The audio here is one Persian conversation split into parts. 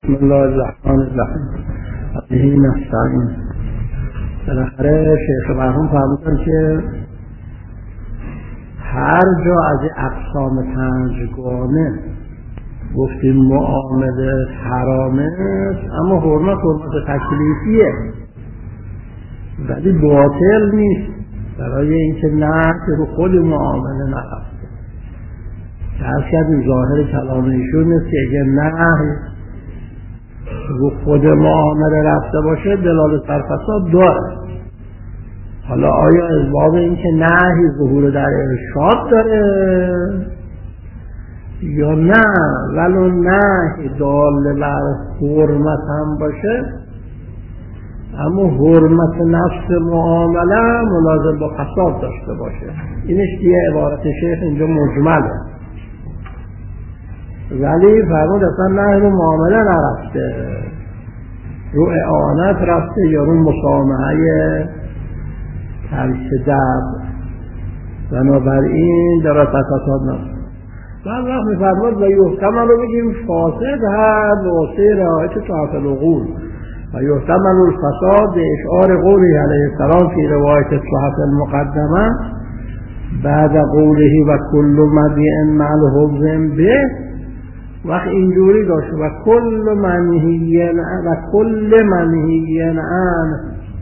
بسم الله الرحمن الرحیم. به نستعین. بالاخره شیخ مرحوم فرمودن که هر جا از اقسام پنجگانه گفتیم معامله حرامه، اما حرمت تکلیفیه ولی باطل نیست، برای اینکه نهی رو خود معامله نرفته. هر کسی ظاهر کلام ایشون نیست که اگه نهی رو خود معامله رفته باشه دلالت بر فساد داره. حالا آیا از باب اینکه نهی ظهور در ارشاد داره یا نه، ولو نهی دال بر حرمت هم باشه اما حرمت نفس معامله ملازم با فساد داشته باشه. اینش دیگه عبارت شیخ اینجا مجمله، ولی فرمود اصلا نه رو معامله نرفته، رو اعانت رفته یا رو مسامحه ترک درد، بنابراین در فساد نفسه. بعد وقت میفرمود و یحتمل رو بگیم فاسد هست واسه رعایت طرف العقول و یحتمل الفساد به اشعار قوله علیه السلام فی روایت صحف المقدمه بعد قوله و کل مدیع مع حفظ به. وقت اینجوری داشت و کل منهی عنه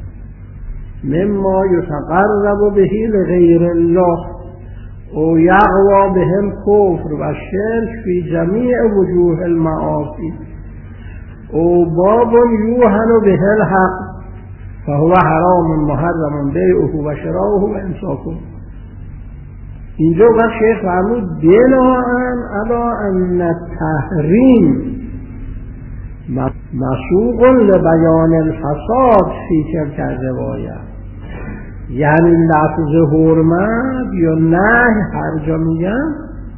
مما یتقرب به لغیر الله او یقوی به الکفر و شرک فی جمیع وجوه المعاصی او باب یوهن به الحق فهو حرام محرم بیعه و شراؤه و امساکه. اینجا وقت شیخ فرمود بناءً علی ان التحریم مسوق لبیان الفساد فی تلک الروایه، یعنی لفظ حرمت یا نهی هر جا میگن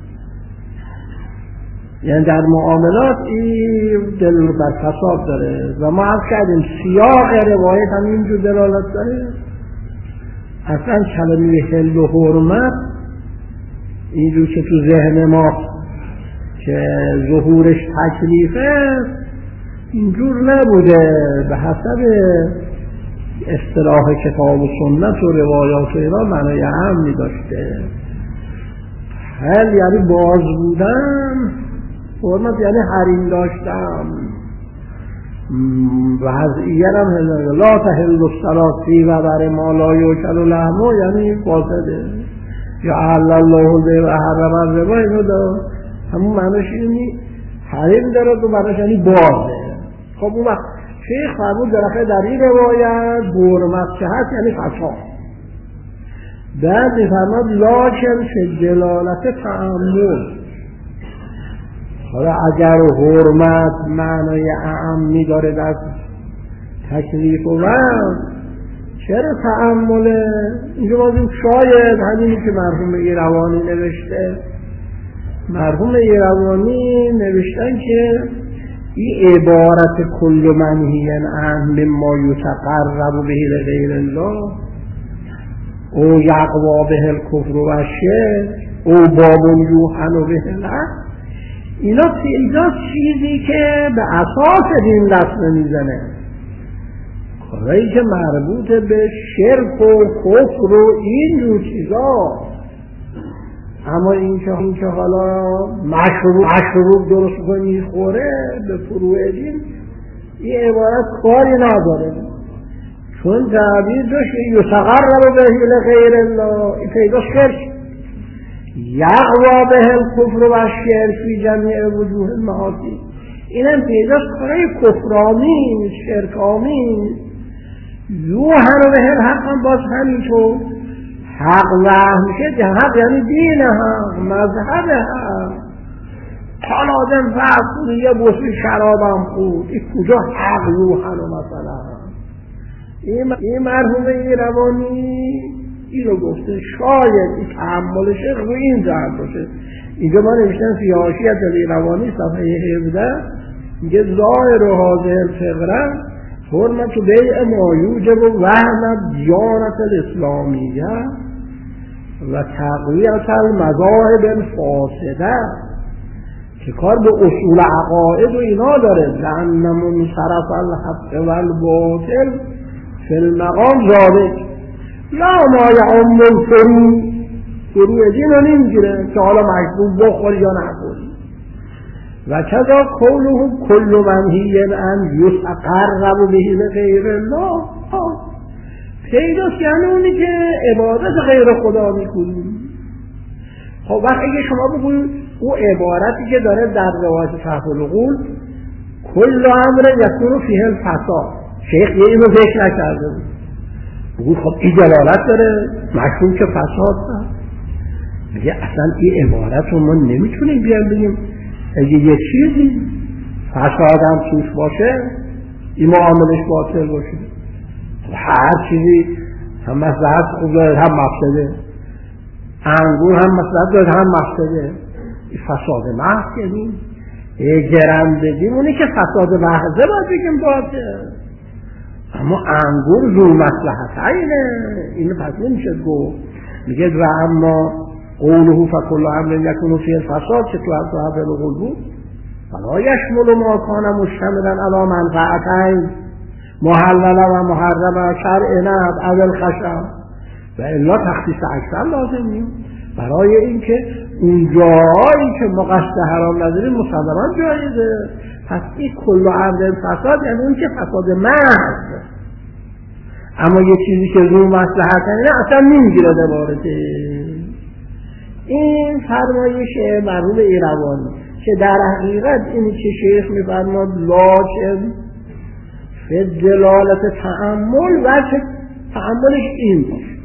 یعنی در معاملات این دل بر فساد داره و ما عرض کردیم سیاق روایت هم اینجور دلالت داره. اصلا کلمه حل و حرمت اینجور که تو ذهن ما که ظهورش تکلیفه اینجور نبوده، به حسب اصطلاح کتاب و سنت و روایات و اینا معنای عامی داشته. حل یعنی باز بودن، حرمت یعنی حریم داشتن، وضعیه هم لا تحل الصلاة فی و بر ما لا یوکل لحمه یعنی فاسده، یا احل الله البیع و حرم الربا، اینو داره همون معنیش اینی حریم داره تو معنیش یعنی بازه. خب اون وقت شیخ فرمود در این روایت حرمت که هست یعنی فساد. بعد میفرماد لاکن فی دلالت تعمل، حالا اگر حرمت معنای اعمی داره در تکلیف و وضع چرا تعمله؟ اینجا بازیم شاید همینی که مرحوم ایروانی نوشته، مرحوم ایروانی نوشتن که این عبارت کل منهی عنه مما یتقرب به لغیر الله او یقوی به الکفر و الشرک او باب یوهن به الحق، اینا تعداد چیزی که به اساس دین لطمه میزنه، کارهایی که مربوط به شرک و کفر و این جور چیزا. اما اینکه حالا مشروب درست کنه میخوره به فروع دین، این عبارت کاری نداره، چون تعبیر داشت یتقرب به لغیر الله، این پیدا شرک، یقوی به الکفر و الشرک فی جمیع وجوه المعاصی، اینم پیداش کارهای کفرآمیز شرک‌آمیز. یوهن به الحق هم باز همینطور، حق وهم میشه، حق یعنی دین حق، مذهب حق. حالا آدم وقت کنه یه بطری شرابم خود، این کجا حق یوهن مثلا. این مرحوم ایروانی این رو گفته، شاید این تحملش رو این جهت باشه. اینجا ما نوشتن فی حاشیة ایروانی صفحه 17 میگه ظاهر و حاضر فقره حرمت بیع ما یوجب و وهم دیانت الاسلامیه و تقویت المذاهب الفاسده، که کار به اصول عقاید و اینا داره. لأنمون صرف الحق و الباطل فی المقام ذالک لا ما یعم فروع دین رو نمیگیره که حالا مشروب بخوری یا نخوری. و کذا قوله کل منهی ان یتقرب به غیر الله، پیداست یعنی اونی که عبادت غیر خدا میکنی. خب وقت اگه شما بگوید او عبارتی که داره در روایت تحت العقول کل امر یکون فیه الفساد، شیخ یه اینو ذکر نکرده بود، بگوید خب این دلالت داره مشروع که فساد نه. میگه اصلا این عبارت رو ما نمیتونیم بیان بگیم اگه یه چیزی فساد هم توش باشه این معاملش باطل باشه. هر چیزی هم مصلحت خوب داره هم مفسده، انگور هم مصلحت داره هم مفسده، این فساد محض یعنی گرندگی اونی که فساد محضه باید بگیم باطل، اما انگور ذو مصلحت اینه پس نمیشه گفت. میگه و اما قوله فکل امر یکون فیه الفساد که تو حفظ العقول بود فلا یشمل ما کان مشتملا علی منفعتین محلل و محرم شرع نهب اول خشم و الا تخصیص اکثر لازم نیست برای اینکه اون جایی که ما قصد حرام نداریم مسلما جایزه. پس این کل امر فساد یعنی اون که فساد محض، اما یه چیزی که ذو مصلحت نه اصلا نمیگیره دوارته. این فرمایش مرحوم ایروانی که در حقیقت اینی که شیخ میفرماد لاکن فی دلالت تأمل و که تأملش این باشه.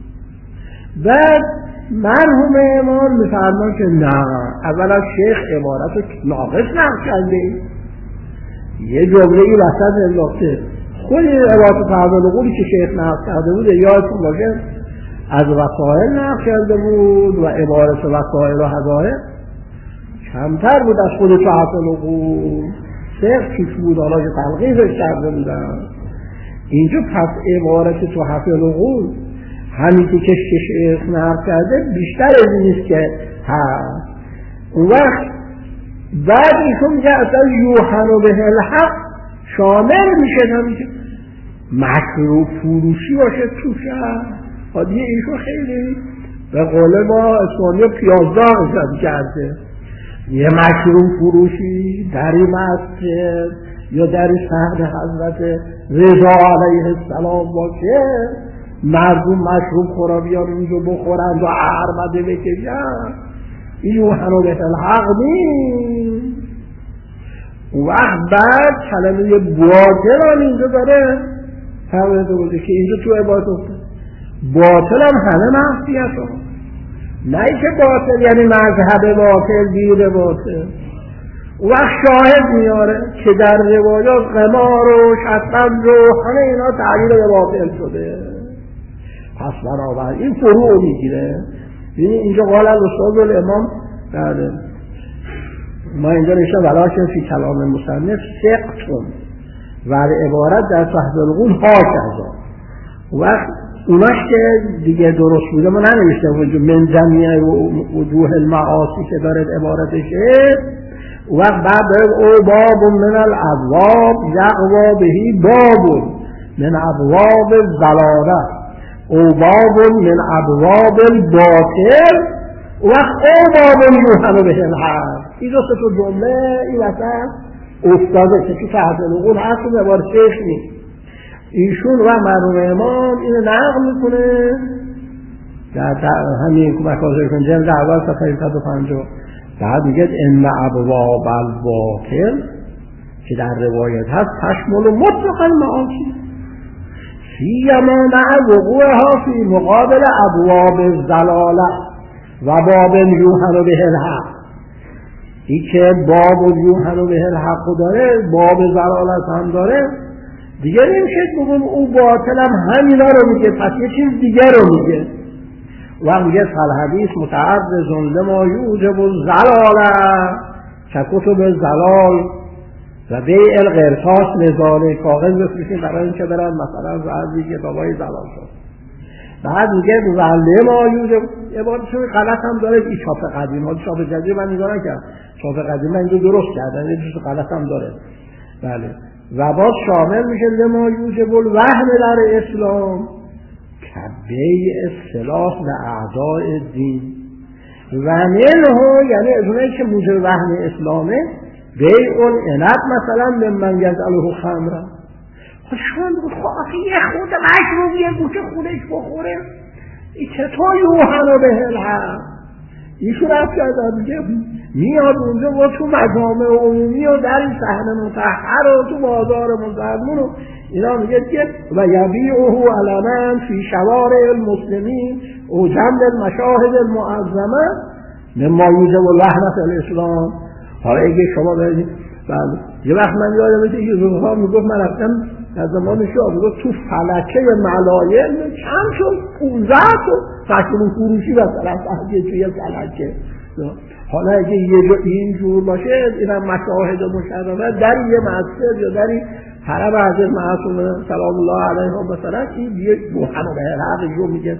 بعد مرحوم امام میفرماد که نه، اولا شیخ عبارت رو ناقص نقل کرده، یه جمله ای وسط انداخته. خود عبارت تحت العقولی که شیخ نقل کرده بود یادتون باشه از وسائل نقل کرده بود و عبارت وسائل و حقایق کمتر بود از خود تحت العقول، صرف چیز بود حالا که تلقیحش کرده بودن. اینجا پس عبارت تحت العقول همین که شیخ نقل کرده بیشتر از اینیست که هست. اون وقت بعد ایشون میگه اصلا یوحنا به الحق شامل میشه نمیشه مکروه فروشی باشه توش حادیه ایشون خیلی به قول ما اسمانی پیازداغ زد کرده. یه مکروه فروشی در این مسجد یا در شهر حضرت رضا علیه السلام باشه مردم مشروب خورا بیان اونجا بخورند و عربده بکشن، این یوحنا به الحق نیست. اون وقت بعد کلمه باطل هم اینجا داره فهمده بوده که اینجا تو عبادت باطل هم همه معصیت هم، نه که باطل یعنی مذهب باطل دین باطل. اون وقت شاهد میاره که در روایات قمار و شطرنج و همه اینا تعبیر به باطل شده. پس بنابراین این فروع میگیره. یعنی اینجا قال الاستاذ الامام در ما اینجا نشه ولیکن فی کلام مصنف سقطون و عبارت در تحت العقول هاکذا. وقت اوناش که دیگه درست بوده ما ننوشته من جمعی وجوه المعاصی که دارد عبارتشه. وقت بعد دارد او باب من الابواب یقوا بهی باب من ابواب الضلاله او باب من ابواب الباطل وقت او باب یوحنا به الحق. این دو تا جمله این وسط افتاده که تو تحت العقول هست و عبارت شیخ نیست. ایشون و مرحوم امام اینو نقل میکنه در همین مکازرکن جلد اول صفحه 150. بعد میگه ان ابواب الباطل که در روایت هست تشمل مطلقا معاصی فیما مع وقوعها فی مقابل ابواب الضلاله و باب یوحنا به الحق. این که باب یوحنا به الحق داره باب ضلالت هم داره دیگه نمیشه بگم او باطل هم همینا رو میگه، پس یه چیز دیگر رو میگه. و میگه فالحدیث متعرض لما یوجب الضلاله کتب الضلال و بیع القرطاس لذالک، کاغذ بفروشین برای اینکه برن مثلا بعضی کتابای ضلال شد. بعد میگه وله ما یوجب عبارتشون غلط هم داره. این چاپ قدیم ها، چاپ جدید من نگاه نکردم، چاپ قدیم من اینجا درست کردم، یه چیز غلط هم داره. بله و باز شامل میشه لما یوجب الوهن در اسلام کبه اصطلاح لاعداء دین و منه، یعنی از اونایی که موجب وهن اسلامه بیع العنب مثلا من یجعله خمرا. خب شما بگو خب یه خود مشروبیه گوشه خودش بخوره، این چطور یوحنا به الحق ایشون رفت کردن میگه میاد اونجا و تو مجامع عمومی و در این صحنه مطهر و تو بازار مسلمون و اینا میگه که و یبیعه علما فی شوارع المسلمین و جنب المشاهد المعظمه مما یوجب لعنت الاسلام. حالا اگه شما برید بله یه وقت من یادم یه روزها میگفت من رفتم از زمان شاه میگفت تو فلکه ملایم چند شد 15 تا فکرون فروشی مثلا توی فلکه. حالا اگه یه جا اینجور باشه اینم مشاهد مشرفه در یه مسجد یا در این حرم حضرت معصوم سلام الله علیه مثلا این یه بوحن و به حق رو میگه.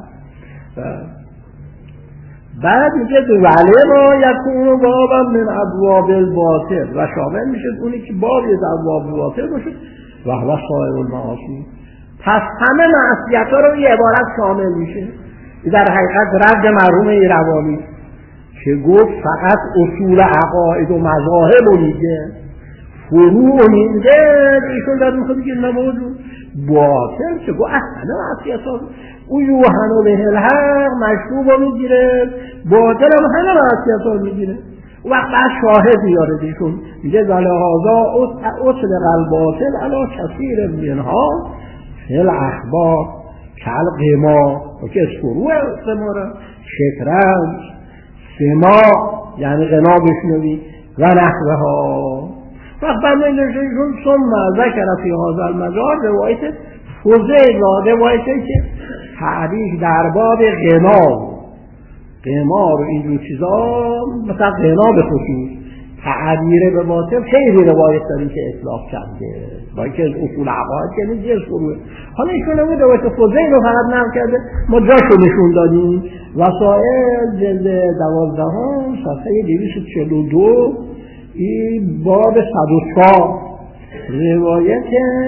بعد میگه ولی ما یکون بابا من ابواب الباطل و شامل میشه اونی که بابی از ابواب الباطل باشه و هو صائر المعاصی. پس همه معصیت ها رو یه عبارت شامل میشه. در حقیقت رد مرحوم ایروانی که گفت فقط اصول عقاید و مذاهب رو میگه، فروع میگه، ایشون داد میخواد بگه نمازون باطل که گفت اصلا معصیت ها او یوحنا به الحق مشروب رو میگیره، باطل هم همه معصیت ها رو میگیره. و وقت بعد شاهد میاره دیشون میگه ولهذا اطلق الباطل علی کثیر منها فی الاخبار کالقمار که فروع قمار شطرنج سما یعنی غنا بشنوی و نحوه ها. وقت بعد میگه ثم ذکر فی هذا المجال روایت فضیل روایتی که تعریف در باب قمار و اینجور چیزا مثلا غنا به خصوص تعبیر به باطل خیلی روایت داریم که اطلاق کرده با که از اصول عقاید که نیست فروه. حالا ایشون نمید روایت فضیل رو فقط نقل کرده، ما جاشو نشون دادیم. وسائل جلد 12 صفحه 242 این باب 104 روایت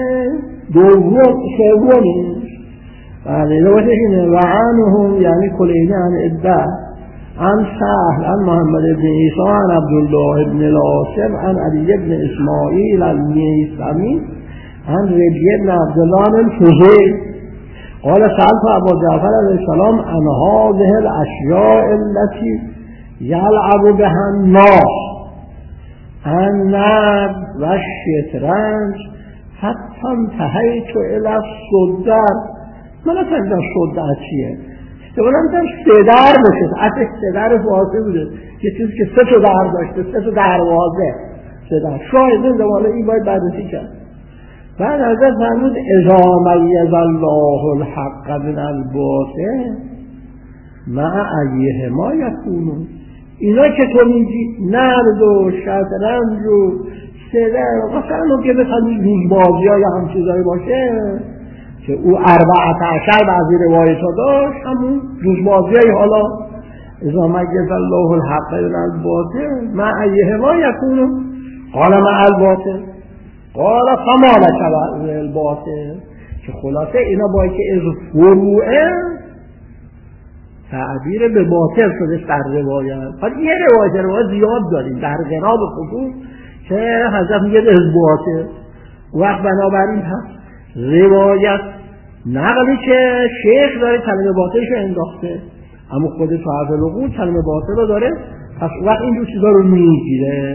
سومی روایتش اینه و عنهم یعنی کلینی عن عده عن سهل عن محمد بن عیسی عن عبدالله بن العاصم عن علی بن اسماعیل المیثمی عن ربیع بن عبدالله الفضیل قال سألت ابا جعفر علیه السلام عن هذه الاشیاء التي یلعب بها الناس النرد و الشطرنج حتی انتهیت الی الصدر. من نفهمیدم صدر چیه، احتمالاً سدر باشه، اصلا سدر فارسی بوده یه چیزی که 3 تا در داشته، 3 تا دروازه سدر. شاید زمانه این باید بررسی کرد. بعد حضرت فرمود اذا میز الله الحق من الباطل مع ایهما یکونون. اینا که تو میگی نرد و شطرنج و سدر مثلا که مثلا روزبازی ها یا هم چیزایی باشه که او 14 بعضی روایت ها داشت، همون روزبازی های حالا اذا میز الله الحق من الباطل مع ایهما یکونون قال مع الباطل قال فما لك الباطل. که خلاصه اینا باید که از فروعه تعبیر به باطل شده در روایت. حالا یه روایت زیاد داریم در غنا به خصوص که حضرت میگه از باطل. وقت بنابراین هست روایت نقلی که شیخ داره کلمه باطلش انداخته، اما خود صاحب العقول کلمه باطل رو داره، پس وقت این دو چیزا رو میگیره.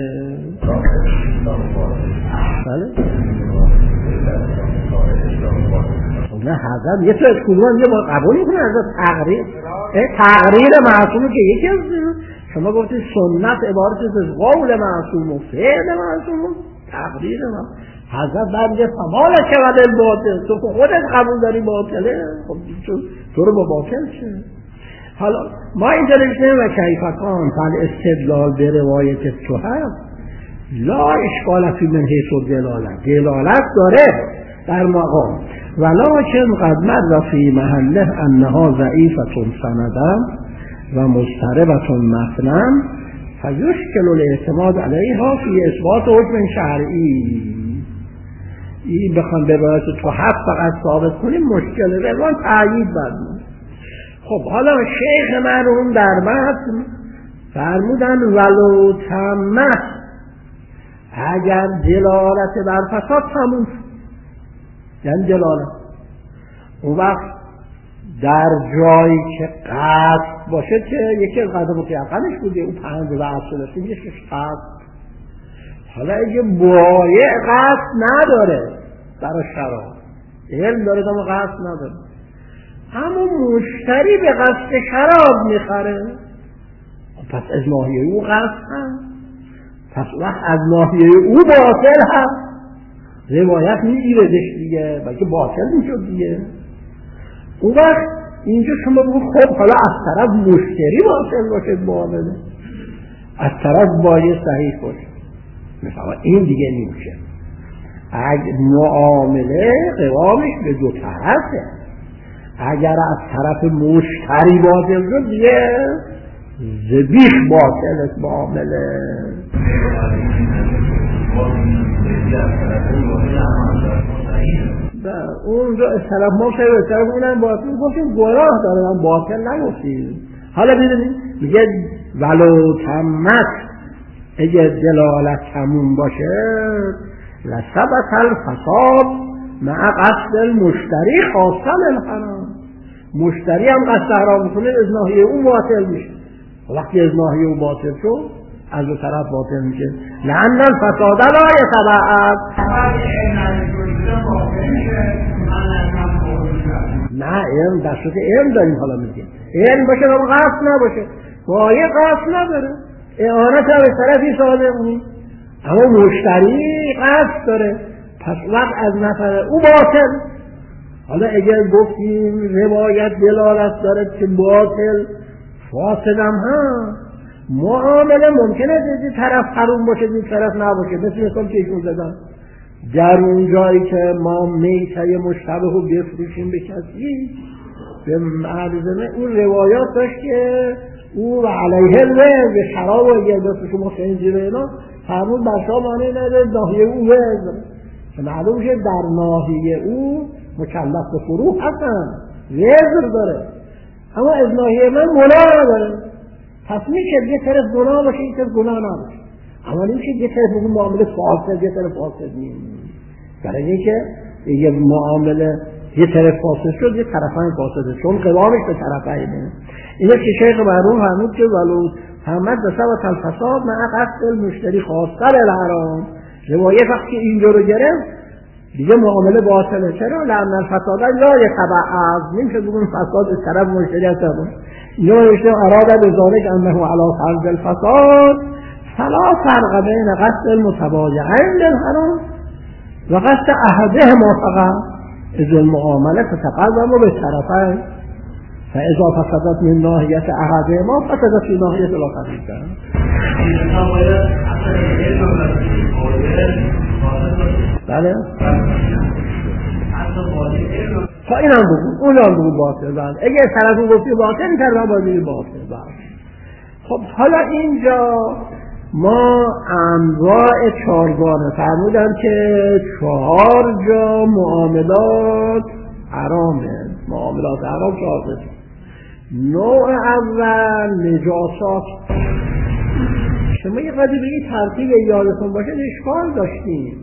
بله نه حضرت یه تو از کدوم یه ما قبول میکنه حضرت تقریر معصومه که یکی از شما گفتید سنت عبارت از قول معصوم و فعل معصوم و تقریر معصوم. حضرت بعد میگه فمال شود الباطل، تو خودت قبول داری باطله، خب تو رو با باطل چه؟ حالا ما اینجا نوشتیم و کیفکان فل استدلال به روایت تو هست لا اشکال فی من حیث دلالت داره در مقام ولکن قد مر فی محله انها ضعیفة سندا و مضطربة متنا فیشکل الاعتماد علیها فی اثبات حکم شرعی. این بخوام به روایت تو حق فقط ثابت کنیم مشکل روان تأیید بدون. خب حالا شیخ مرحوم در متن فرمودن ولو تمه، اگر دلالت بر فساد تموم، یعنی دلالت اون وقت در جایی که قصد باشه که یکی از قدم متیقنش بوده اون پند و اصل است میگه که قصد. حالا اگه بایع قصد نداره برای شراب، علم داره اما قصد نداره، اما مشتری به قصد شراب میخره، پس از ناحیه او قصد هست، پس وقت از ناحیه او باطل هست، روایت میگیردش دیگه، بلکه باطل میشد دیگه. اون وقت اینجا شما بگو خب حالا از طرف مشتری باطل باشه معامله، از طرف بایع صحیح باشه، مثلا این دیگه نمیشه. اگر معامله قوامش به دو طرفه، اگر از طرف مشتری باطل شد دیگه ذبیح باطل است معامله. اونجا اصطلاح ما شاید اصطلاح بودن باطل گفتیم گناه داره، من باطل نگفتیم. حالا ببینید میگه ولو تمت، اگه دلالت تموم باشه لثبت الفساد مع قصد المشتری خاصا الحرام، مشتری هم قصد حرام کنه از ناحیه او باطل میشه. وقتی از ناحیه او باطل شد از دو طرف باطل میشه. لأن الفساد لا يتبعد، نه علم در صورت علم داریم. حالا میگیم علم باشه اما قصد نباشه، بایع قصد نداره، اعانت هم از طرفی صادق، اما مشتری قصد داره، پس وقت از نفر او باطل. حالا اگر گفتیم روایت دلالت داره که باطل فاسدم هم، معامله ممکنه از طرف حروم باشه از طرف نباشه، مثل که ایشون زدن در اون جایی که ما میته مشتبه رو بفروشیم به کسی به معرضمه، اون روایات داشت که او علیه الوزر به شراب و اگر دست شما خنزیر اینا فرمود بر شما معنی نده ناحیه او وزر، که معلوم که در ناحیه او مکلف به فروح هستن، وزر داره، اما از ناحیه من گناه نداره. پس میشه یه طرف گناه باشه یه طرف گناه نباشه، اما نمیشه یه طرف بگون معامله فاسد یه طرف فاسد نیست. برای اینکه یه معامله یه طرف فاسد شد یه طرفین فاسده، چون قوامش به طرفینه. اینه که شیخ مرحوم فرمود که ولو همت بسبب الفساد مع قصد المشتری خاصه الحرام، روایت وقتی اینجا رو گرفت دیگه معامله باطله. چرا؟ لأن الفساد لا يتبعد، نمیشه بگون فساد از طرف مشتری هست. اینجا نوشته اراد بذلک انه علی فرض الفساد فلا فرق بین قصد المتبایعین للحرام و قصد احدهما فقط، اذ المعامله تتقدم بالطرفین فاذا فسدت من ناحیه احدهما فسدت فی ناحیه الاخر. بله تا این هم بگو اون هم بگو باطل. بله اگه طرف اون گفتی باطل این طرف هم باید باطل. بله خب حالا اینجا ما انواع چارگانه فرمودن که 4 جا معاملات حرامه، معاملات حرام 4. نوع اول نجاسات. شما یه قدری به این ترتیب یادتون باشه اشکال داشتیم.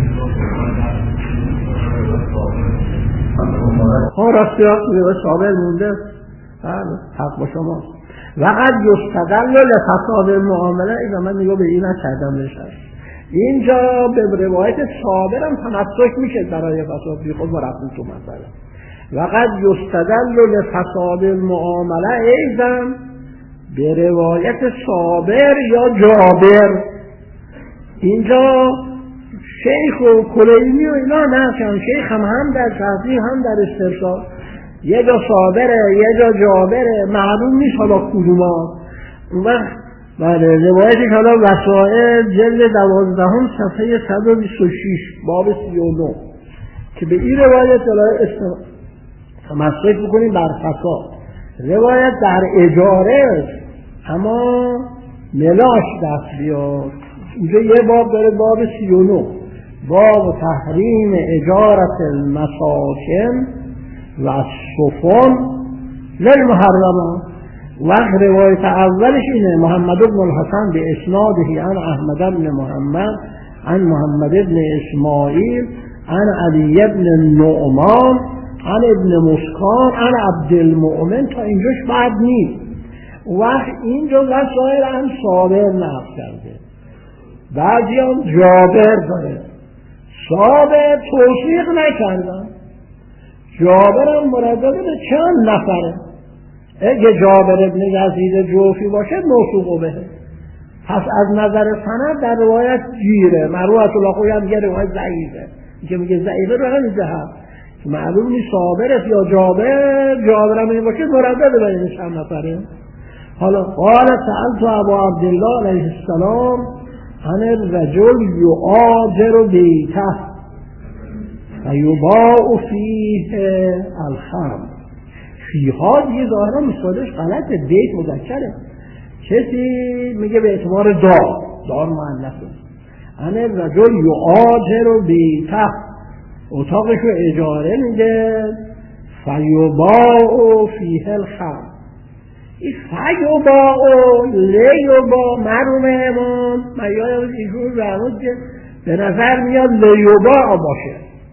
راستی صابر مونده. حق با شما. وقت یستدل لفساد معامله، اینا من نگاه به این نکردم نشد. اینجا به روایت صابر هم تمسک میشه برای فساد بی خود مرفوع تو مثلا. وقت یستدل لفساد معامله ایضا به روایت صابر یا جابر. اینجا شیخ و کلینی و اینا نشن، شیخ هم در تحضیح هم در استرسال، یه جا صابره یه جا جابره، معلوم نیست حالا کدوما. اون وقت بله روایتش حالا وسائل جلد 12 صفحه 126 باب 39 که به این روایت تمسک بکنیم بر فساد. روایت در اجاره اما ملاش دست بیاد. اینجا یه باب داره، باب 39، باب تحریم اجارت المساکن و السفن للمحرمات. وقت روایت اولش اینه محمد بن الحسن به اسناده عن احمد بن محمد عن محمد بن اسماعیل عن علی بن نعمان عن ابن مسکان عن عبدالمؤمن. تا اینجاش بعد نیست. وقت اینجا وسائل هم صابر نقل کرده، بعضی هم جابر داره. صابر توثیق نکردن، جابر هم مردد به چند نفره. اگه جابر ابن یزید جوفی باشه موثوق به، پس از نظر سند در روایت گیره. مروت الاخوی هم یه روایت ضعیفه، که میگه ضعیفه رو همین جهت که معلوم نیست صابرت یا جابر هم باشه مردد به این چند نفره. حالا قال سألت ابا عبدالله علیه السلام عن الرجل یعاجر بیته فیباع فیه الخمر. فیها دیگه ظاهرا مثالش غلطه، بیت مذکره. کسی میگه به اعتبار دار مؤنثه. عن الرجل یعاجر بیته، اتاقش رو اجاره میده، فیباع فیه الخمر. این فیباع و لیباع معلومه امام یادم ایشون رمود که به نظر میاد لیباع باشه،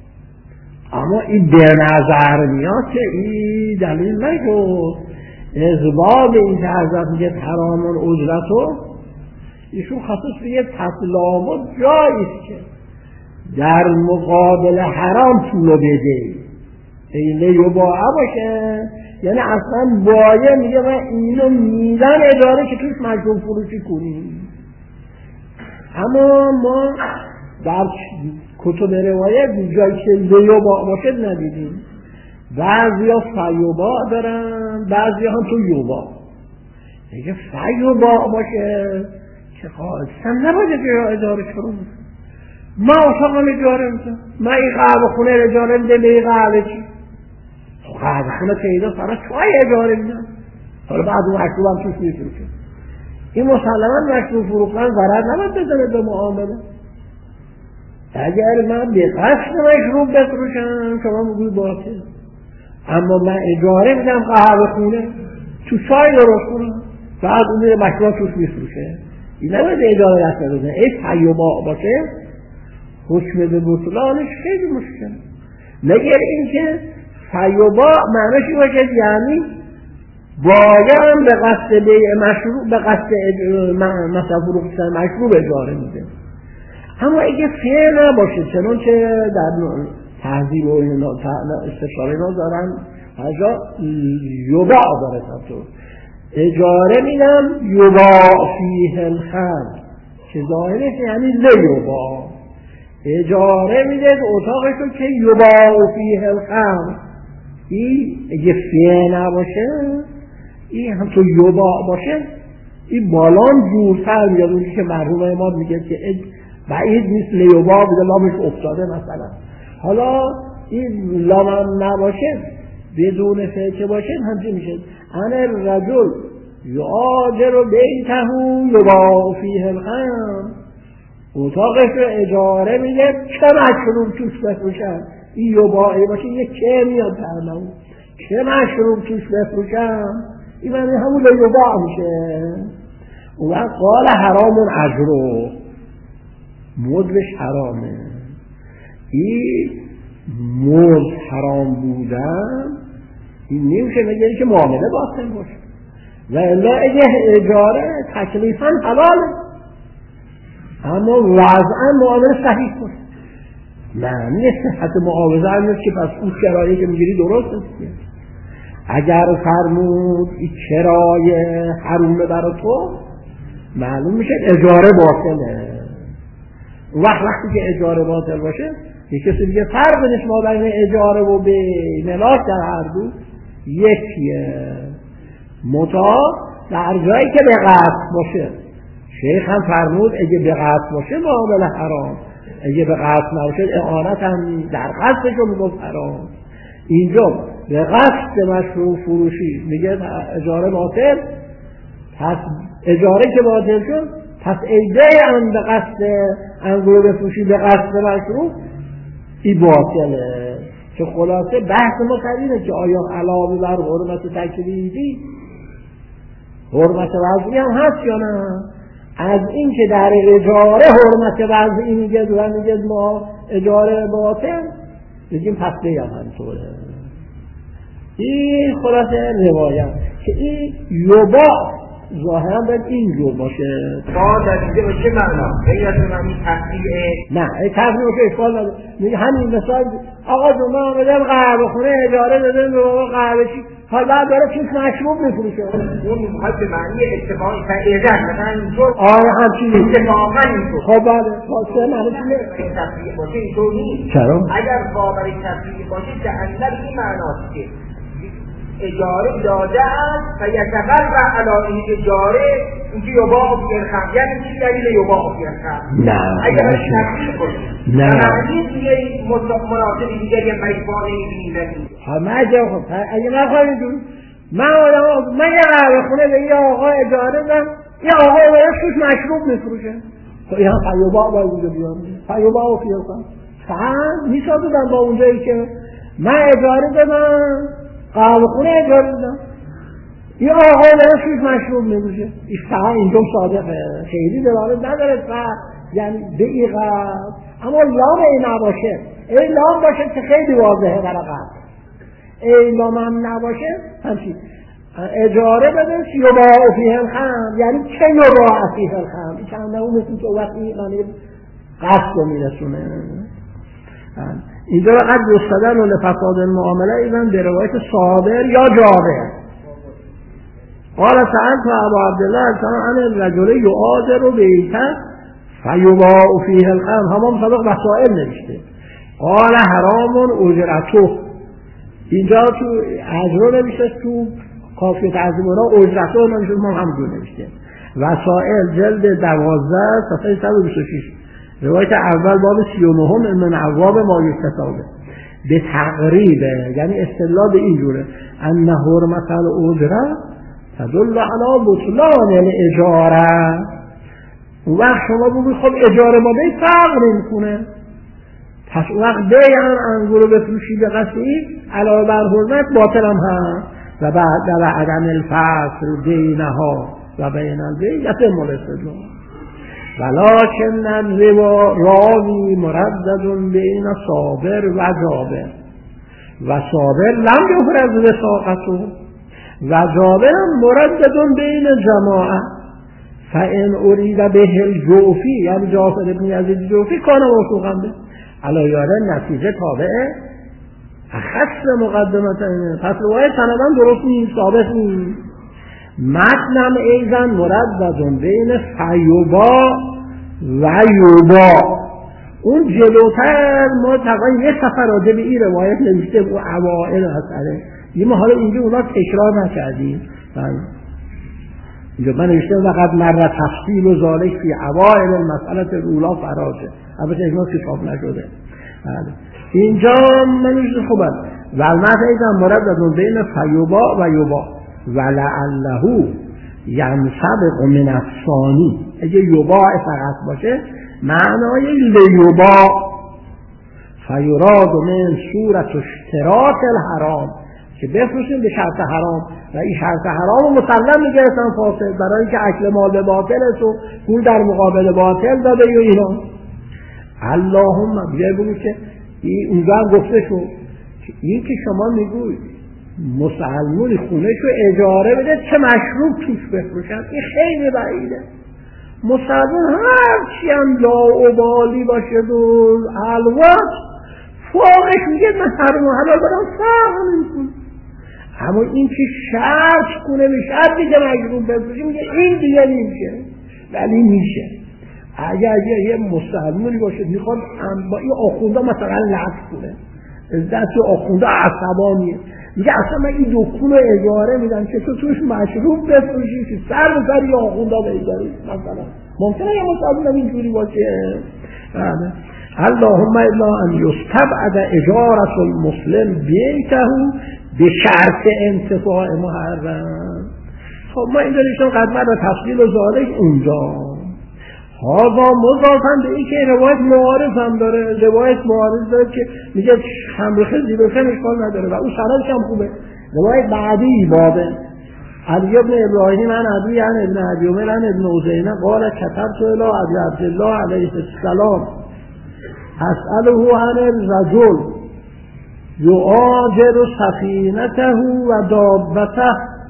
اما این به نظر میاد که این دلیل نشد. اثبات این که حضرت میگه حرامون اجرتو، ایشون خصوص به یه تطلامت جاییست که در مقابل حرام پولو بده، این لیباع باشه. یعنی اصلا بایه میگه من اینو میدن اجاره که توش مشروب فروشی کنیم. اما ما در کتب روایت جایی که لیباع باشه ندیدیم. بعضی ها فیباع دارن، بعضی ها تو یوباع. دیگه فیباع باشه که خواهدستم نباید که اجاره شروع میکنم. ما اتاقم اجاره میکنم، من این قهوه خونه اجاره میده، به این قهوه چی؟ قهوه خونه پیدا سارا چای اجاره میدن، حالا بعد اون مشروب هم توش میفروشه. این مسلما مشروب فروختن ضرر نباید بزنه به معامله. اگر من به قصد مشروب بفروشم شما میگوی باطل، اما من اجاره میدم قهوه خونه تو چای درست کنم، بعد اون مشروب توش میفروشه، این نباید اجاره دست بزنه. این فیباع باشه حکم به بطلانش خیلی مشکل. مگر اینکه فیباع معنیش این باشه یعنی بایم به قصد بیع مشروب، به قصد مثلا فروختن مشروب اجاره میده. اما اگه فعل نباشه، چنانچه در تهذیب و استشاره اینا دارن هجا یباع داره تو اجاره میدم یباع فیه الخمر، که ظاهرش یعنی لیباع. اجاره میده اتاقش رو که یباع فیه الخمر. این اگه فعل نباشه، این هم تو یباع باشه، این بالان جورتر میاد. اونی که مرحوم امام میگه که بعید نیست لیباع بده لامش افتاده مثلا. حالا این لام نباشه بدون فعل باشه همچین میشه. ان الرجل یعاجر بیته یباع فیه الخمر، اتاقش رو اجاره میده چه مشروب توش بفروشن. این یباعی باشه یه که میاد ترنمون چه مشروب توش بفروشن، این معنی همون لیباع میشه. و قال حرامون اجرو، مدلش حرامه. این مد حرام بودن این نمیشه مگه که معامله باطل باشه، و الا اگه اجاره تکلیفاً حلاله اما وضعاً معامله صحیح باشه. معنی صحت معاوضه هم نیست که پس اون کرایه که میگیری درست است. اگر فرمود این کرایه حرومه برای تو، معلوم میشه اجاره باطله. وقتی که اجاره باطل باشه یه کسی دیگه فرق نشما بین اجاره و به ملاک در هر دو یکیه، متا در جایی که به قصد باشه. شیخ هم فرمود اگه به قصد باشه معامله حرام، اگه به قصد نباشه اعانت هم در قصدش رو میگفت حرام. اینجا به قصد مشروع فروشی میگه اجاره باطل، پس اجاره که باطل شد پس ایده هم به قصد انگور بفروشی به قصد مشروع این باطله. که خلاصه بحث ما اینه که آیا علاوه بر حرمت تکلیفی حرمت وضعی هم هست یا نه؟ از این که در اجاره حرمت وضعی میگه و میگه ما اجاره باطل بگیم پس هم همطوره. این خلاصه روایت که این یوبا ظاهرا باید اینجور باشه. در اینجا به چه معنا؟ غیر از معنی تفریعه؟ نه تفریعه که اشکال نداره. میگه همین مثال آقا جون من آمدم قهوه خونه اجاره دادم به بابا قهوه چی حالا داره چیز مشروب میفروشه. اون میخواد به معنی اتفاقی تعییدن مثلا اینطور همچین اتفاقا اینطور. خب بله واسه معنی چیه؟ تفریعه باشه اینطور نیست. چرا؟ اگر باور تفریعه باشه که اصلا این معناست که اجاره داده است و یتبر و علاقه اجاره اینکه یوبا بیرخم یعنی چی دلیل یوبا بیرخم؟ نه اگر باید تفریق باشه نه معنی دیگه مناسب دیگری هم مجبانه میبینید. اگه من خواهی دون من یه قهوه خونه به یه آقا اجاره دادم یه آقا باید توش مشروب میفروشه خب این هم فیوبا باید اونجا بیان فیوبا و فیوبا فهم میسازدن با اونجایی که من اجاره دادم قهوه خونه اجاره دادم یه آقا باید توش مشروب میفروشه فهم اینجا صادقه خیلی دلالت نداره یعنی دقیقه اما لام این نباشه لام باشه که خیلی واضحه برای قبل لام هم نباشه همچین اجاره بده یباع فیه الخمر یعنی چه یباع فیه الخمر این چند اون مثل که وقتی معنی قصد رو میرسونه. اینجا قد گستدن و لفساد المعامله ایزن به روایت صابر یا جابر قال سألت ابا عبدالله عن الرجل یعادر بیته فیباع فیه الخمر همون صدق وسائل نوشته قال حرام اجرته اینجا تو اجرا نوشته تو کافی تعظیمونا اجرته نوشته ما همجور نوشته وسائل جلد 12 صفحه 126 روایت اول باب 39 من ابواب ما یستتابه به تقریبه یعنی اصطلاح به اینجوره ان حرمت الاجره تدل علی بطلان الاجاره اون وقت شما بگوید خب اجاره ما به فرق نمیکنه پس اون وقت بیان انگور رو بفروشی به قصدی علاوه بر حرمت باطل هم هست و بعد در عدم الفصل بینها و بین البیع یتم الاستدلال ولکن الربا راوی مردد بین صابر و جابر و صابر لم یفرض وثاقته و جابر مردد بین جماعه فان اريد به الجوفی یعنی جعفر بن یزید جوفی کان موثوقا به علی یاره نتیجه تابعه اخص مقدمت اینه پس روایت سندن درست نیست ثابت نیست متنم ایزن مردد بین فیوبا و یوبا اون جلوتر ما تقریبا یه صفحه راجع به این روایت نوشته و اوائل مسئله یه ما حالا اینجا اونا تکرار نکردیم اینجا من نوشته وقت مر تفصیل و ذالک فی اوائل المسئله الاولی فراجه البته اجماع کتاب نشده اینجا من نوشته خوبه و المعنی ایزن مردد بین فیوبا و یوبا ولعله ینسبق من الثانی اگه یوبا فقط باشه معنای لیوبا فیراد من صورت اشتراط الحرام که بفروشیم به شرط حرام و این شرط حرام مسلم میگرفتن فاسد برای اینکه اکل مال به باطل است و پول در مقابل باطل داده و اینا اللهم بیای بگو که اونجا هم گفته شد این که شما میگوید مسلمونی خونه‌شو اجاره بده چه مشروب توش بفروشن این خیلی بعیده مسلمون هر چی هم لاابالی باشه و الوات فوقش میگه من حرام و حلال برام فرق نمیکنه اما این که شرط کنه به شرطی که مشروب بفروشه میگه این دیگه نمیشه ولی میشه اگر یه مسلمونی باشه میخواد با این آخونده مثلا لعب کنه دست آخونده عصبانیه میگه اصلا من این دکون رو اجاره میدم که تو توش مشروب بفروشی که سر به سر یه آخونده بگذاری مثلا ممکنه یه مسلمان اینجوری باشه اللهم الا ان یستبعد اجارة المسلم بیته به شرط انتفاع محرم. خب ما این داریشتم قدمت و تفصیل و ذالک اونجا. هذا مضافن به این که روایت معارض هم داره، روایت معارض داره که میگه خمر خزی بخم اشکال نداره و اون سندش هم خوبه. روایت بعدی بابه علی ابن ابراهیم عن ابی عن ابن ابی عمر عن ابن عزینه قال كتبت الی ابی عبدالله علیه السلام اسأله عن الرجل یؤاجر سفینته و دابته.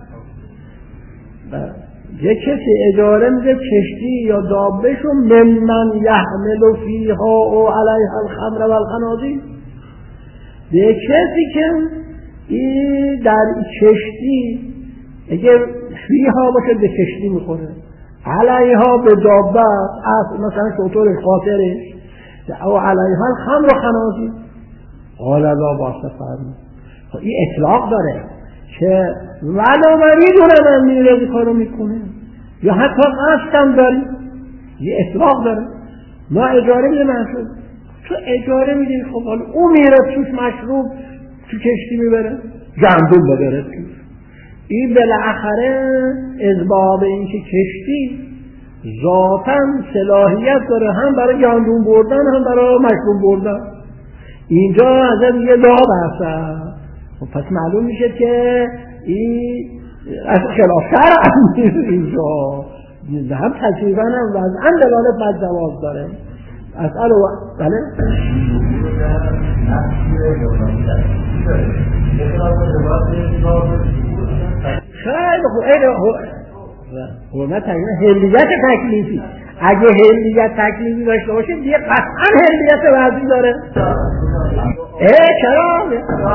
یه کسی اجاره میده کشتی یا دابهشو ممن یحمل فیها و علیها الخمر و الخنازیر، یه کسی که این در کشتی اگر فیها باشه به کشتی میخوره، علیها به دابه مثلا شطور خاطرش او علیها الخمر و خنازیر قال لا باس فرمود. این اطلاق داره که ولو من میدونه من میره کارو میکنه یا حتی قصدم داری، یه اطلاق داره. ما اجاره میده منصوب، تو اجاره میدی خب حالا اون میره توش مشروب تو کشتی میبره گندم ببره توش، این بالاخره از باب این که کشتی ذاتاً صلاحیت داره هم برای گندم بردن هم برای مشروب بردن، اینجا ازت یه لا بحثه. پس معلوم میشه که این از خلاف شرع اینجا هم تصریفاً هم وضعاً دلالت بر جواز داره. اسئله بله خیلی خوب. حرمت هلیت تکلیفی، اگه هلیت تکلیفی داشته باشه دیگه قطعاً هلیت وضعی داره. چرا؟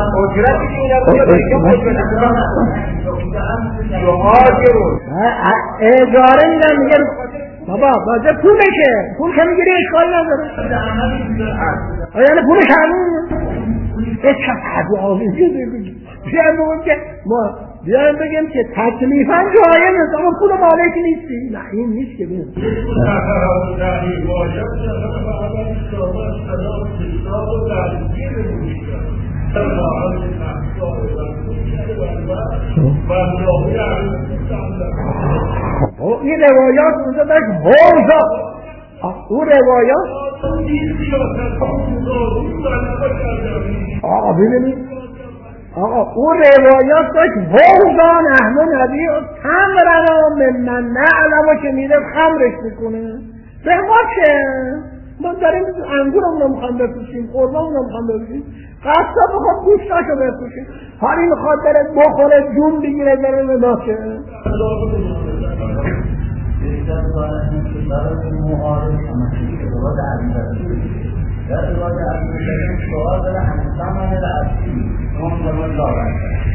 اجاره میدن میگه بابا باید پولشه، پول که میگیری اشکال نداره. یعنی پولش همون چقدر آزین بیایم بگیم که تکلیفاً جایزه اما پول مالک نیستی. نه این نیست که بیم این روایات اونجا داشت حوزا اون روایات ببینید اون روایات داشت حوزا نحن نبی تمرنا من نعلم که میره خمرش میکنه به ما چه؟ ما داریم انگورمون رو میخوام بپوشیم، قربامون رو میخوام بپوشیم، قصد بخواد گوشتاشو بپوشیم، حالی میخواد بره بخوره جون بگیره بره به ما چه؟ در رواد عبدالله سوال داره همسامن لعبی همسامن دارد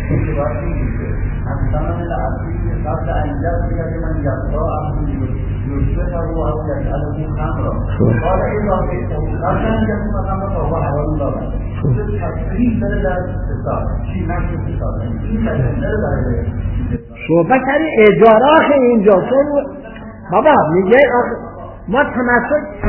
همسامن لعبی قبل انجاب بگه من یقضا احمد یوشبه رو او یجعله خمرا قال ایضا بیتو قبل انجاب خمرا فهو حوال دارد تصریح داره در استثار چی نفس استثار این تجنده داره صحبت کردی اجاراخ اینجا بابا میگه ما تمسک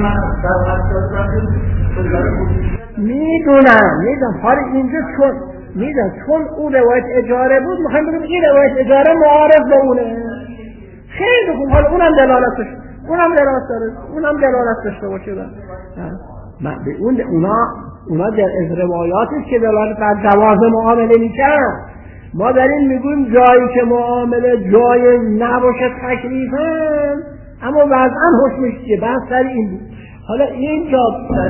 میدونم حالی اینجا چون اون روایت اجاره بود میخوایم بگیم این روایت اجاره معارض به اونه. خیلی خوب، حالا اونم دلالت داشته باشه. اونا در از روایاتش که دلالت بر جواز معامله میکن. ما داریم میگویم جایی که معامله جای نباشه تکلیفاً اما وضعاً حکمش چیه؟ بحث سر این بود. حالا این جا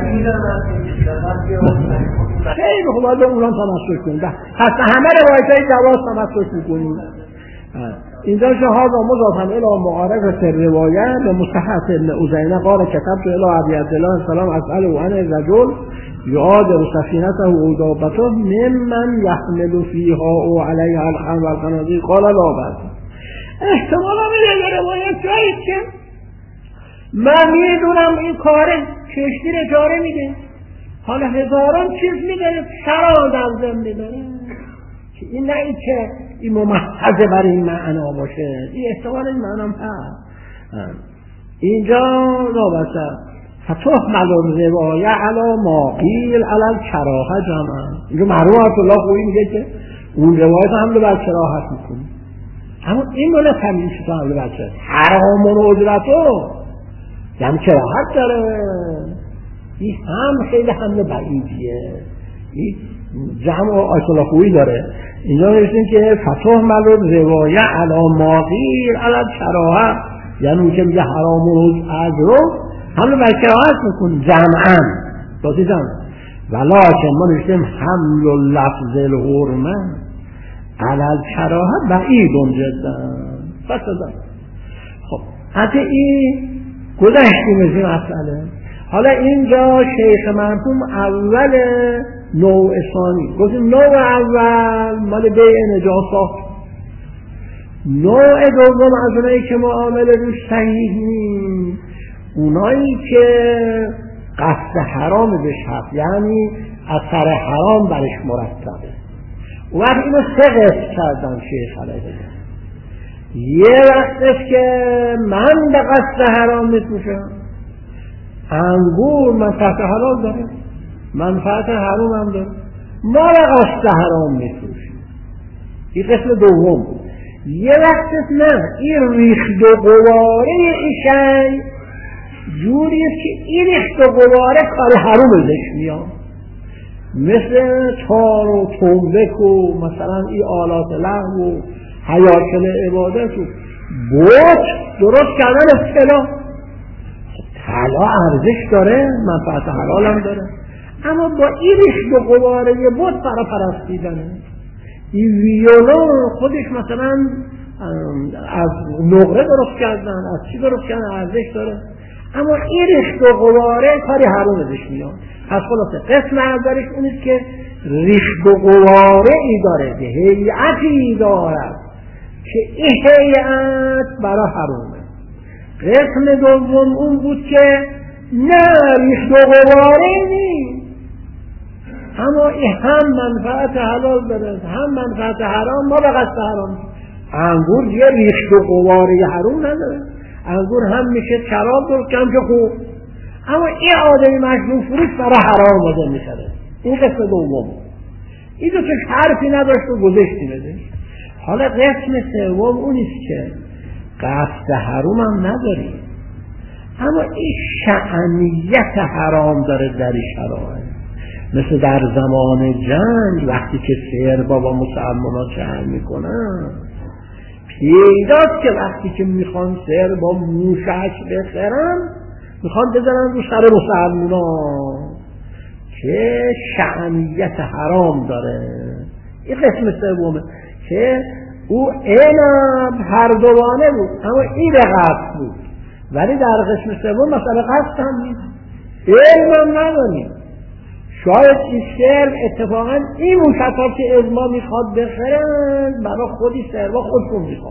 خیلی خوب باید اونان تمسک کنیم، پس همه روایتهای جواز تمسک میکنیم. اینجا شهاد و مضافن الی معارض روایت و مصحح ابن عزینه قال کتبت الی ابی عبدالله السلام اسأله عن الرجل یعادر سفینته و دابته ممن یحمل فیها او علیها الخمر و الخنازیر قال لا بأس. احتمالا میده روایت جایی که من میدونم این کار کشتی رو اجاره میده، حالا هزاران چیز میده شرا در ذهن میداره که این نه این که این ممحضه بر این معنا باشه، این احتمال این معنا هم هست. اینجا رابطه فتحمل الروایه علی ما قیل علی الکراهه جمعا. اینجا مرحوم آیت الله خویی میگه که اون روایت حمله بر کراهت میکنه، اما این مال تمیز شده حمله بر کراهت. حرام و اجرتو یعنی کراهت داره، این هم خیلی حمله بعیدیه. این جمع آیت الله خویی داره. اینجا میگه که فتحمل الروایه علی ما قیل علی الکراهه، یعنی اون که میگه حرام و اجرتو حمله بر کراهت میکنه جمعا داتی جمع. ولکن ما نوشتیم حمل لفظ الحرمه علی الکراهه بعید جدا. بس ده. خب حتی این گذشتیم از این مسئله. حالا اینجا شیخ مرحوم اول نوع ثانی گفتیم نوع اول مال بیع نجاسات، نوع دوم از اونایی که معامله روش صحیح نیست، اونایی که قصد حرام بهش هست، یعنی اثر حرام برش مرتبه. اون وقت اینو سه قسم کردن شیخ علیه السلام. یه وقتش که من به قصد حرام میفروشم، انگور منفعت حلال داره، منفعت حرام هم داره، ما به قصد حرام میفروشیم. این قسم دوم. یه وقتش نه، این ریخت و قواره ایشن جوریست که این ریخت و قواره کار حرام ازش میاد، مثل تار و تنبک و مثلا این آلات لهو و حیاکل عبادت و بوت درست کردن طلا. طلا ارزش داره، منفعت حلال هم داره، اما با این ریخت و قواره بوت برای پرستیدنه. این ویولون خودش مثلا از نقره درست کردن، از چی درست کردن، ارزش داره، اما این ریخت و قواره کاری حرام ازش میاد. پس خلاصه قسم اولش اونیست که ریخت و قواره ای داره، هیئتی دارد که این هیئت برای حرامه. قسم دوم اون بود که نه ریخت و قواره نیست، اما این هم منفعت حلال داره هم منفعت حرام، ما به قصد حرام. انگور یه ریخت و قواره حرام نداره، انگور هم میشه شراب درست کم که خوب، اما این آدمی مشروب فروش برای حرام آده میشه. این قسم دوم. این دو که حرفی نداشت و گذشتی بده. حالا قسم سوم اونیست که قصد حرام هم نداری، اما این شأنیت حرام داره در شرایط، مثل در زمان جنگ وقتی که سربا با مسلمان‌ها جنگ میکنن، پیداست که وقتی که میخوان سربا موشک بخرن میخوان بزنن رو سر مسلمان‌ها که شأنیت حرام داره. این قسم سومه که او اینم هر دوانه بود، اما این قصد بود، ولی در قسم سوم مسئله قصد هم نیست، علم هم نداریم. شاید این سرب اتفاقا این موشک‌ها که ازما میخواد بخرن برای خودی سربا خودشون میخواد،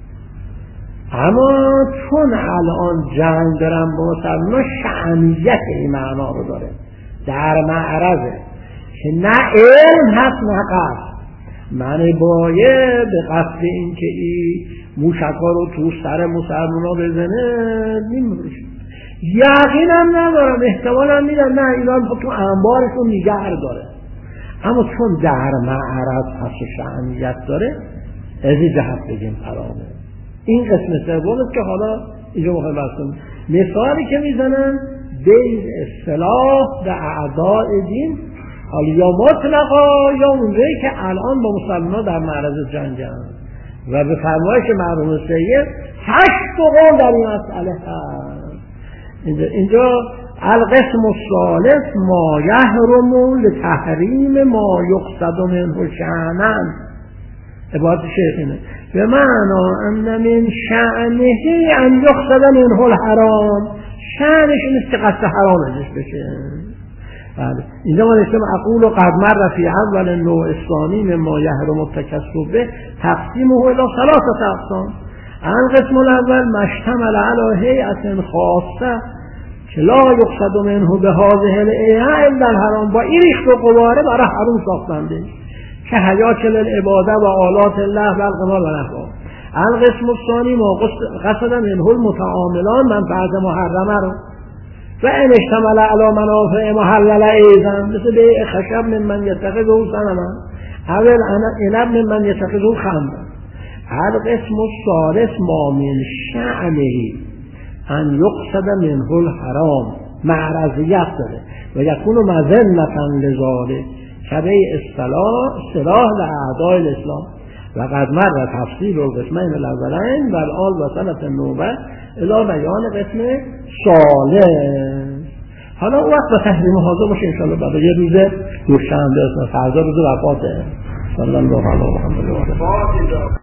اما چون الان جنگ دارن با مسلمان، شأنیت این معنا رو داره، در معرضه که نه علم هست نه قصد. معنی بایه به قصد این که این موشک‌ها رو تو سر مسلمان‌ها بزنه نمیشه، یقینم ندارم، احتمالم میدم نه ایران تو انبارشون نگه داره، اما چون در معرض هست و شأنیت داره از این جهت بگیم حرامه. این قسم سومه که حالا اینجا مخواهی بستم مثالی که میزنن بین اصطلاح به اعضاء دین، حالا یا مطلقا یا اونجایی که الان با مسلمان در معرض جنگن و به فرمایش مرحوم سید 8 قول در این مسئله هست. اینجا القسم الثالث ما یحرم لتحریم ما یقصد منه شأنا، عبارت شیخ اینه به معنا ان من شأنه ان یقصد منه الحرام، شأنش نیست که قصد حرام ازش بشه. بله اینجا ما نشتم اقول و قد مر فی اول نوع ثانی مما یحرم التکسب به تقسیمه الی 3 اقسام. القسم الاول مشتمل علی هیئة خاصه که لا یقصد منه به هذه الهیئة الا الحرام، با این ریخت و قواره برای حرام ساختنده که حیاکل العباده و آلات الله و القمار و نحوها. القسم الثانی ما قصد منه المتعاملان منفعت محرمه رو، و ان اشتمل علی منافع محلل ایضا مثل به خشب من یتخذه صنما اول عنب من یتخذه خمرا. القسم الثالث ما من شأنه ان یقصد منه الحرام معرضیت داره و یکون مظنة لذلک شبه اصطلاح لاعداء الاسلام و قد مر تفصیل القسمین الاولین و الان وصلت النوبه الی بیان قسم ثالث. حالا اون وقت به تحریم حاضر باشه انشاءالله برای یه روز دوشنبه فردا روز وفاته صلی الله علیه و آله.